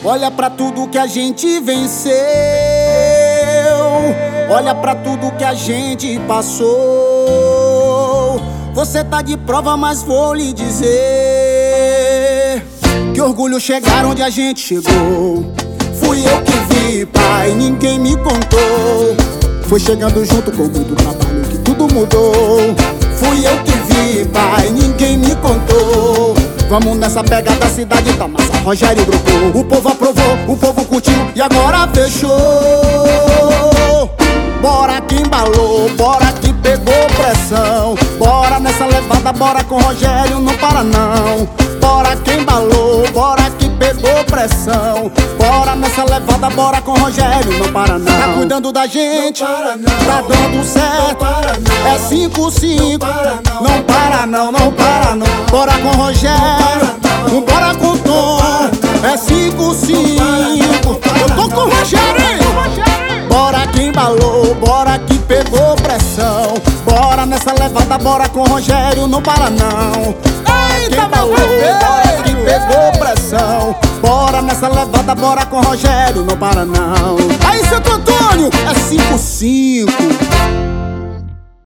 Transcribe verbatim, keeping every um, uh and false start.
Olha pra tudo que a gente venceu, olha pra tudo que a gente passou. Você tá de prova, mas vou lhe dizer que orgulho chegar onde a gente chegou. Fui eu que vi, pai, ninguém me contou. Foi chegando junto com muito trabalho que tudo mudou. Fui eu que vi, pai, ninguém me contou. Vamos nessa pegada, a cidade tá massa, Rogério Grupo. O povo aprovou, o povo curtiu e agora fechou. Bora que embalou, bora que pegou pressão. Bora nessa levada, bora com Rogério, não para não. Bora que embalou, bora que pegou pressão. Bora nessa levada, bora com Rogério, não para não. Tá cuidando da gente, não para, não. Tá dando certo, não para, não. É cinco cinco, não para, não. não para não, não para não. Bora com Rogério, não bora com Tom. É cinco cinco, eu tô com o Rogério, hein? Bora que embalou, bora que pegou pressão. Bora nessa levada, bora com Rogério, não para não. Bora que embalou, bora que pegou pressão. Bora nessa levada, bora com Rogério, não para não. Aí, Santo Antônio, é cinco cinco.